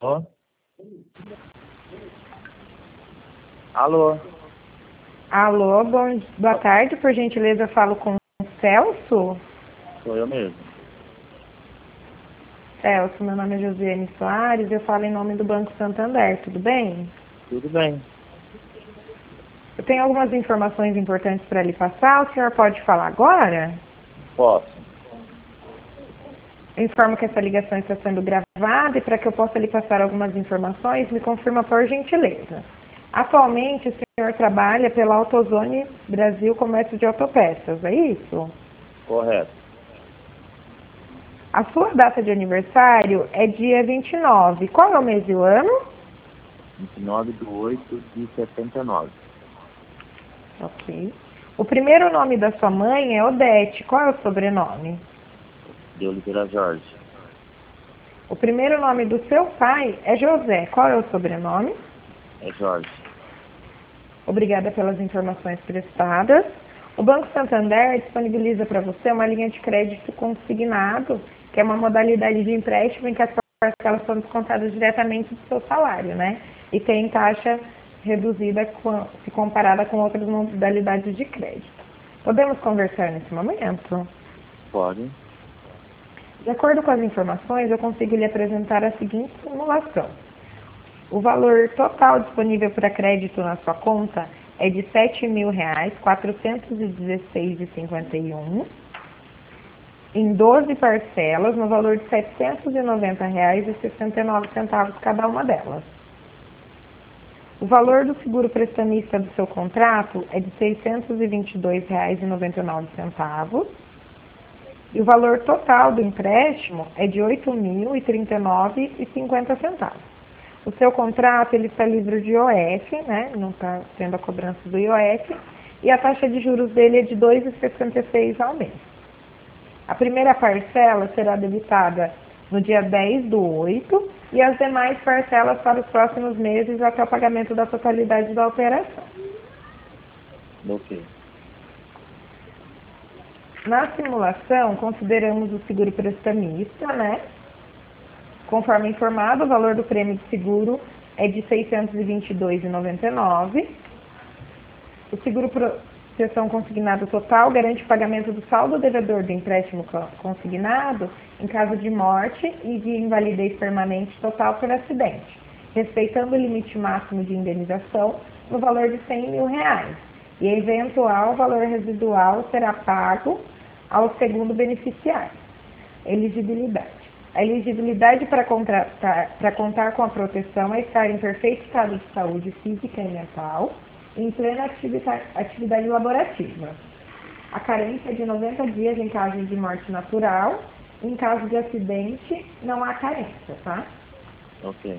Alô? Alô, boa tarde, por gentileza, eu falo com o Celso. Sou eu mesmo. Celso, meu nome é Josiane Soares, eu falo em nome do Banco Santander, tudo bem? Tudo bem. Eu tenho algumas informações importantes para lhe passar, o senhor pode falar agora? Posso. Eu informo que essa ligação está sendo gravada e para que eu possa lhe passar algumas informações, me confirma por gentileza. Atualmente, o senhor trabalha pela AutoZone Brasil Comércio de Autopeças, é isso? Correto. A sua data de aniversário é dia 29. Qual é o mês e o ano? 29/8/79. Ok. O primeiro nome da sua mãe é Odete. Qual é o sobrenome? De Oliveira Jorge. O primeiro nome do seu pai é José. Qual é o sobrenome? É Jorge. Obrigada pelas informações prestadas. O Banco Santander disponibiliza para você uma linha de crédito consignado, que é uma modalidade de empréstimo em que as parcelas são descontadas diretamente do seu salário, né? E tem taxa reduzida se comparada com outras modalidades de crédito. Podemos conversar nesse momento? Pode. De acordo com as informações, eu consigo lhe apresentar a seguinte simulação. O valor total disponível para crédito na sua conta é de R$ 7.416,51, em 12 parcelas, no valor de R$ 790,69 cada uma delas. O valor do seguro prestamista do seu contrato é de R$ 622,99. E o valor total do empréstimo é de R$ 8.039,50. O seu contrato ele está livre de IOF, né? Não está tendo a cobrança do IOF, e a taxa de juros dele é de 2,66 ao mês. A primeira parcela será debitada no dia 10/8 e as demais parcelas para os próximos meses até o pagamento da totalidade da operação. Ok. Na simulação, consideramos o seguro prestamista, né? Conforme informado, o valor do prêmio de seguro é de R$ 622,99. O seguro proteção consignado total garante o pagamento do saldo devedor do empréstimo consignado em caso de morte e de invalidez permanente total por acidente, respeitando o limite máximo de indenização no valor de R$ 100.000. E eventual valor residual será pago ao segundo beneficiário. Elegibilidade. A elegibilidade para contar com a proteção é estar em perfeito estado de saúde física e mental e em plena atividade laborativa. A carência é de 90 dias em caso de morte natural. Em caso de acidente, não há carência, tá? Ok.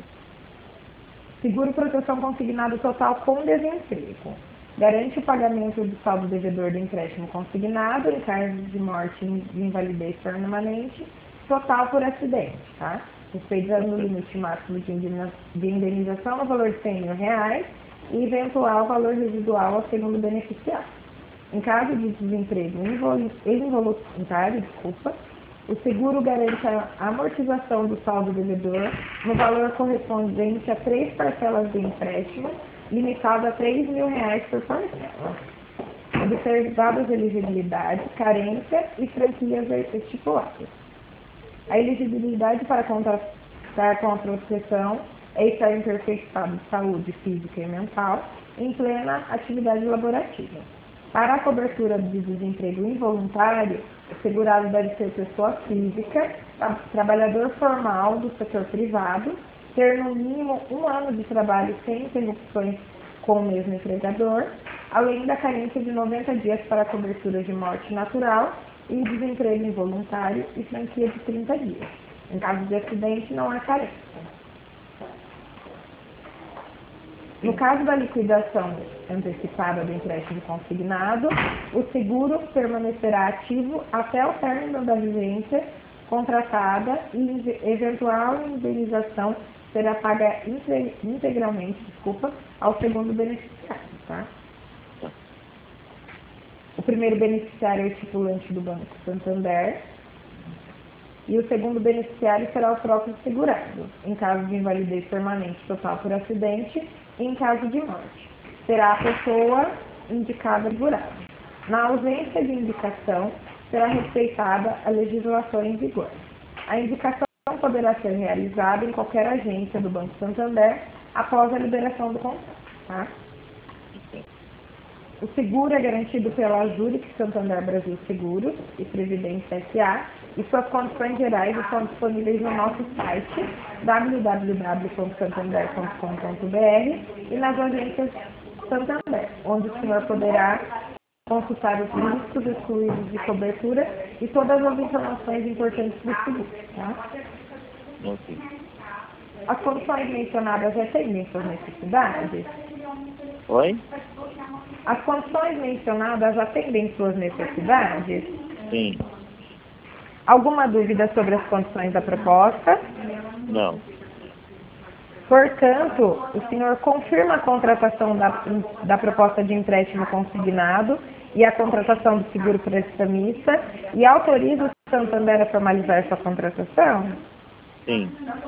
Seguro proteção consignado total com desemprego. Garante o pagamento do saldo devedor do empréstimo consignado em caso de morte e de invalidez permanente, total por acidente, tá? Respeitando o limite máximo de indenização no valor de R$ 100.000 e eventual valor residual ao segundo beneficiário. Em caso de desemprego involuntário, o seguro garante a amortização do saldo devedor no valor correspondente a 3 parcelas do empréstimo, limitado a R$ 3.000 por parcela, observadas elegibilidade, carência e franquias estipuladas. A elegibilidade para contratar com a proteção é estar em perfeito estado de saúde física e mental, em plena atividade laborativa. Para a cobertura de desemprego involuntário, o segurado deve ser pessoa física, trabalhador formal do setor privado, ter no mínimo 1 ano de trabalho sem interrupções com o mesmo empregador, além da carência de 90 dias para a cobertura de morte natural e desemprego involuntário e franquia de 30 dias. Em caso de acidente, não há carência. No caso da liquidação antecipada do empréstimo consignado, o seguro permanecerá ativo até o término da vigência contratada e eventual indenização será paga integralmente, ao segundo beneficiário, tá? O primeiro beneficiário é o estipulante do Banco Santander e o segundo beneficiário será o próprio segurado, em caso de invalidez permanente total por acidente e em caso de morte. Será a pessoa indicada segurada. Na ausência de indicação, será respeitada a legislação em vigor. A indicação poderá ser realizada em qualquer agência do Banco Santander após a liberação do contrato. Tá? O seguro é garantido pela Zurich Santander Brasil Seguros e Previdência S.A. e suas condições gerais estão disponíveis no nosso site www.santander.com.br e nas agências Santander, onde o senhor poderá consultar os riscos excluídos de cobertura e todas as informações importantes do seguro. Tá? Ok. As condições mencionadas atendem suas necessidades? Oi? As condições mencionadas atendem suas necessidades? Sim. Alguma dúvida sobre as condições da proposta? Não. Portanto, o senhor confirma a contratação da proposta de empréstimo consignado e a contratação do seguro prestamista e autoriza o Santander a formalizar sua contratação? Sim.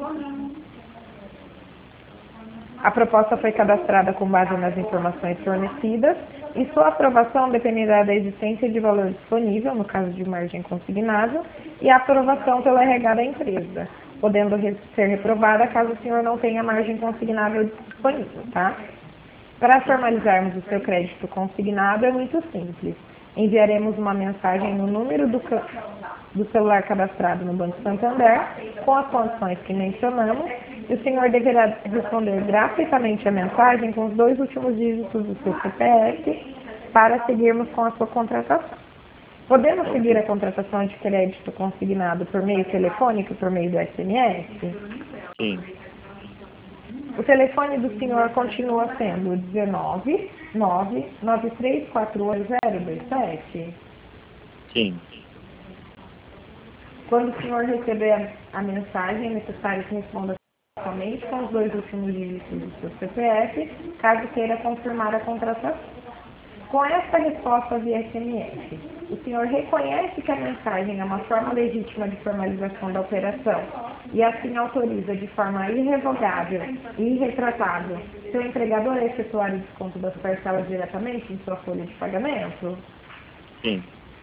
A proposta foi cadastrada com base nas informações fornecidas e sua aprovação dependerá da existência de valor disponível, no caso de margem consignada, e a aprovação pelo RH da empresa, podendo ser reprovada caso o senhor não tenha margem consignável disponível, tá? Para formalizarmos o seu crédito consignado é muito simples. Enviaremos uma mensagem no número do celular cadastrado no Banco Santander, com as condições que mencionamos, e o senhor deverá responder gratuitamente a mensagem com os 2 últimos dígitos do seu CPF para seguirmos com a sua contratação. Podemos seguir a contratação de crédito consignado por meio telefônico e por meio do SMS? Sim. O telefone do senhor continua sendo 19 993480027? Sim. Quando o senhor receber a mensagem, é necessário que responda somente com os 2 últimos dígitos do seu CPF, caso queira confirmar a contratação. Com esta resposta via SMS, o senhor reconhece que a mensagem é uma forma legítima de formalização da operação e assim autoriza de forma irrevogável e irretratável seu empregador a efetuar o desconto das parcelas diretamente em sua folha de pagamento? Sim.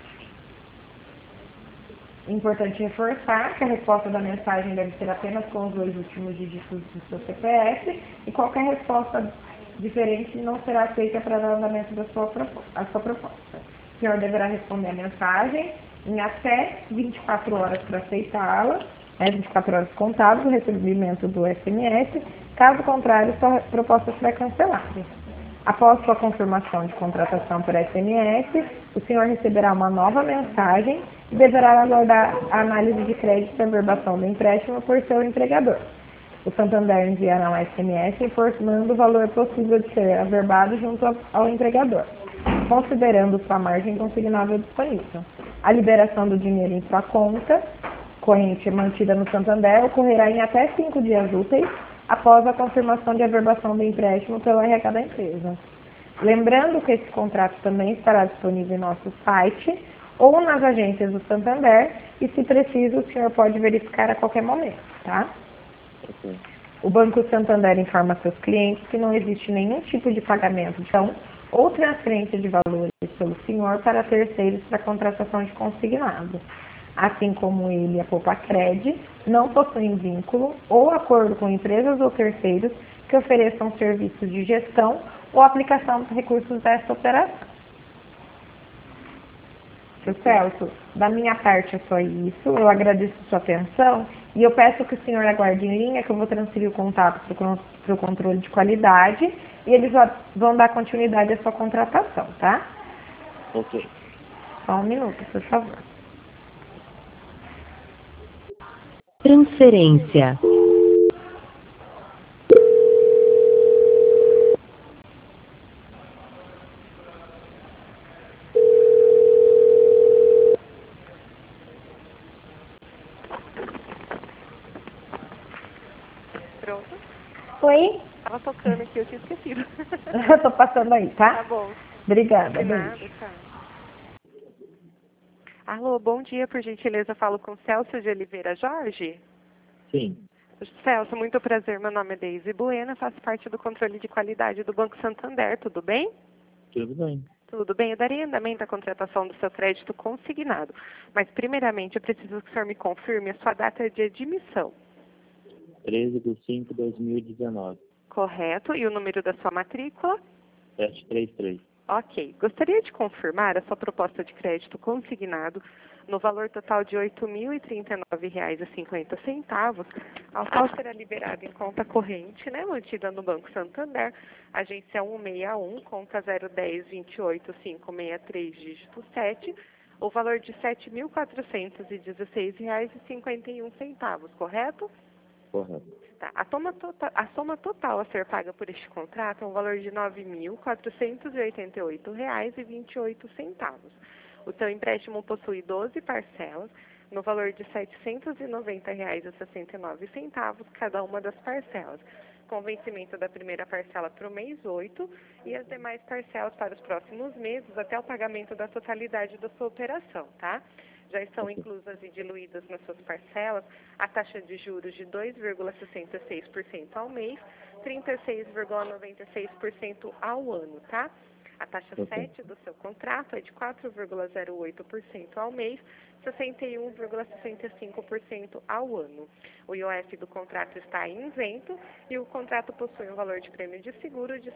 Importante reforçar que a resposta da mensagem deve ser apenas com os 2 últimos dígitos do seu CPF e qualquer resposta diferente não será aceita para o andamento da sua proposta. O senhor deverá responder a mensagem em até 24 horas para aceitá-la, 24 horas contadas do recebimento do SMS, caso contrário, sua proposta será cancelada. Após sua confirmação de contratação por SMS, o senhor receberá uma nova mensagem e deverá aguardar a análise de crédito e averbação do empréstimo por seu empregador. O Santander enviará um SMS informando o valor possível de ser averbado junto ao empregador, considerando sua margem consignável disponível. A liberação do dinheiro em sua conta corrente mantida no Santander ocorrerá em até 5 dias úteis após a confirmação de averbação do empréstimo pelo RH da empresa. Lembrando que esse contrato também estará disponível em nosso site ou nas agências do Santander e, se preciso, o senhor pode verificar a qualquer momento, tá? Ok. O Banco Santander informa seus clientes que não existe nenhum tipo de pagamento ou transferência de valores pelo senhor para terceiros para contratação de consignado. Assim como ele e a Poupa-Cred não possuem vínculo ou acordo com empresas ou terceiros que ofereçam serviços de gestão ou aplicação dos recursos dessa operação. Seu Celso, da minha parte é só isso. Eu agradeço a sua atenção e eu peço que o senhor aguarde em linha, que eu vou transferir o contato para o controle de qualidade e eles vão dar continuidade à sua contratação, tá? Ok. Só um minuto, por favor. Transferência. Pronto. Oi? Tava tocando aqui, eu tinha esquecido. Eu tô passando aí, tá? Tá bom. Obrigada. De Beijo. nada, tchau. Alô, bom dia, por gentileza, falo com Celso de Oliveira Jorge. Sim. Celso, muito prazer, meu nome é Deise Bueno, faço parte do controle de qualidade do Banco Santander, tudo bem? Tudo bem. Tudo bem, eu daria andamento à contratação do seu crédito consignado, mas primeiramente eu preciso que o senhor me confirme a sua data de admissão. 13/5/2019. Correto, e o número da sua matrícula? 733. Ok. Gostaria de confirmar a sua proposta de crédito consignado no valor total de R$ 8.039,50, ao qual será liberado em conta corrente, né, mantida no Banco Santander, agência 161, conta 010-28-563, dígito 7, o valor de R$ 7.416,51, correto? Correto. Tá. A soma total a ser paga por este contrato é um valor de R$ 9.488,28. O seu empréstimo possui 12 parcelas, no valor de R$ 790,69, cada uma das parcelas, com vencimento da primeira parcela para o mês 8 e as demais parcelas para os próximos meses até o pagamento da totalidade da sua operação, tá? Já estão inclusas e diluídas nas suas parcelas a taxa de juros de 2,66% ao mês, 36,96% ao ano, tá? A taxa 7 do seu contrato é de 4,08% ao mês, 61,65% ao ano. O IOF do contrato está isento e o contrato possui um valor de prêmio de seguro de R$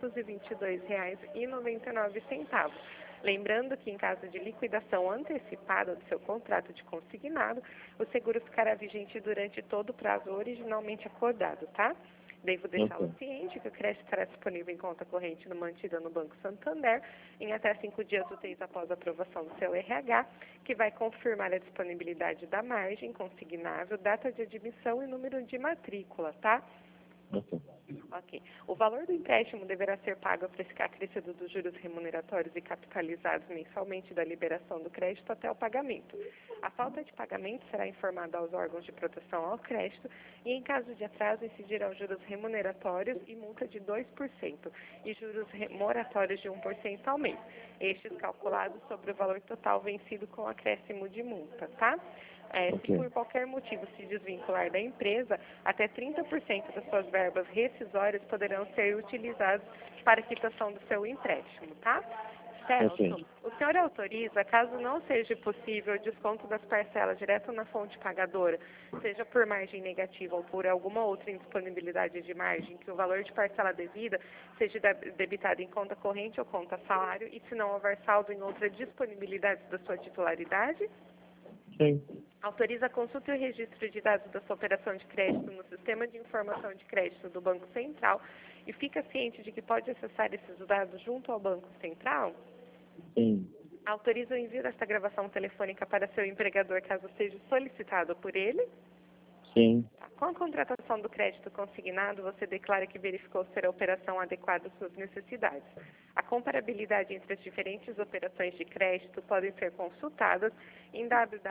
622,99. Lembrando que, em caso de liquidação antecipada do seu contrato de consignado, o seguro ficará vigente durante todo o prazo originalmente acordado, tá? Devo deixá-lo ciente que o crédito estará disponível em conta corrente mantida no Banco Santander em até 5 dias úteis após a aprovação do seu RH, que vai confirmar a disponibilidade da margem consignável, data de admissão e número de matrícula, tá? Ok. O valor do empréstimo deverá ser pago a precificar acrescido dos juros remuneratórios e capitalizados mensalmente da liberação do crédito até o pagamento. A falta de pagamento será informada aos órgãos de proteção ao crédito e, em caso de atraso, incidirão juros remuneratórios e multa de 2% e juros moratórios de 1% ao mês, estes calculados sobre o valor total vencido com acréscimo de multa, tá? Se por qualquer motivo se desvincular da empresa, até 30% das suas verbas rescisórias poderão ser utilizadas para a quitação do seu empréstimo, tá? Celso, o senhor autoriza, caso não seja possível o desconto das parcelas direto na fonte pagadora, seja por margem negativa ou por alguma outra indisponibilidade de margem, que o valor de parcela devida seja debitado em conta corrente ou conta salário e se não houver saldo em outra disponibilidade da sua titularidade? Sim. Autoriza a consulta e o registro de dados da sua operação de crédito no Sistema de Informação de Crédito do Banco Central e fica ciente de que pode acessar esses dados junto ao Banco Central? Sim. Autoriza o envio desta gravação telefônica para seu empregador caso seja solicitado por ele? Sim. Com a contratação do crédito consignado, você declara que verificou ser a operação adequada às suas necessidades. A comparabilidade entre as diferentes operações de crédito podem ser consultadas em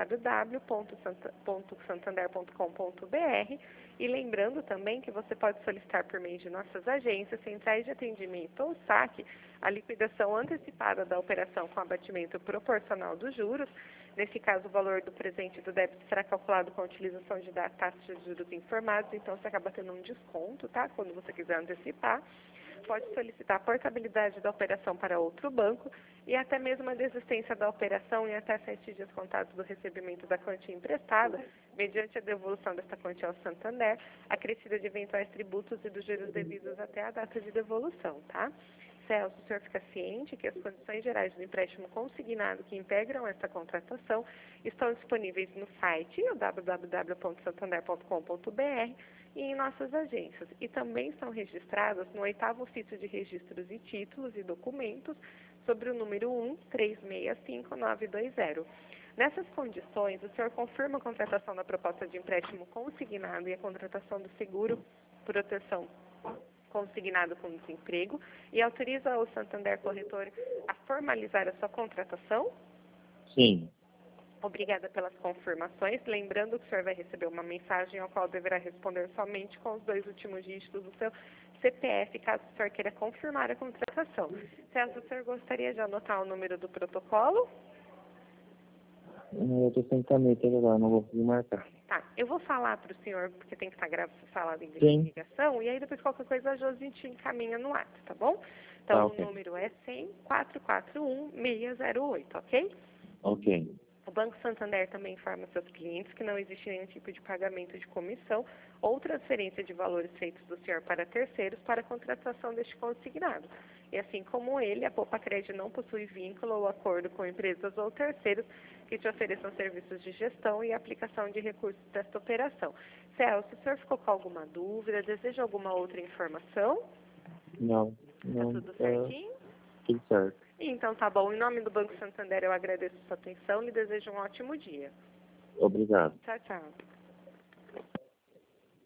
www.santander.com.br e lembrando também que você pode solicitar por meio de nossas agências, centrais de atendimento ou saque, a liquidação antecipada da operação com abatimento proporcional dos juros. Nesse caso, o valor do presente e do débito será calculado com a utilização de taxas de juros informados, então você acaba tendo um desconto, tá? Quando você quiser antecipar. Pode solicitar a portabilidade da operação para outro banco e até mesmo a desistência da operação em até 7 dias contados do recebimento da quantia emprestada, mediante a devolução desta quantia ao Santander, acrescida de eventuais tributos e dos juros devidos até a data de devolução, tá? Celso, o senhor fica ciente que as condições gerais do empréstimo consignado que integram esta contratação estão disponíveis no site www.santander.com.br e em nossas agências, e também estão registradas no 8º Ofício de Registros e Títulos e Documentos sobre o número 1365920. Nessas condições, o senhor confirma a contratação da proposta de empréstimo consignado e a contratação do seguro proteção consignado com desemprego e autoriza o Santander Corretor a formalizar a sua contratação? Sim. Obrigada pelas confirmações. Lembrando que o senhor vai receber uma mensagem ao qual deverá responder somente com os 2 últimos dígitos do seu CPF, caso o senhor queira confirmar a contratação. Celso, o senhor gostaria de anotar o número do protocolo? Eu tô sem caneta agora, não vou conseguir marcar. Tá, eu vou falar para o senhor, porque tem que estar falado em Sim. ligação, e aí depois qualquer coisa a Josi te encaminha no ato, tá bom? Tá, Então ok. o número é 100-441-608, ok? Ok. O Banco Santander também informa seus clientes que não existe nenhum tipo de pagamento de comissão ou transferência de valores feitos do senhor para terceiros para a contratação deste consignado. E assim como ele, a Poupa Crédito não possui vínculo ou acordo com empresas ou terceiros que te ofereçam serviços de gestão e aplicação de recursos desta operação. Celso, se o senhor ficou com alguma dúvida, deseja alguma outra informação? Não, Tá não, tudo tá certinho? tudo certo. Então tá bom. Em nome do Banco Santander eu agradeço a sua atenção e lhe desejo um ótimo dia. Obrigado. Tchau, tchau.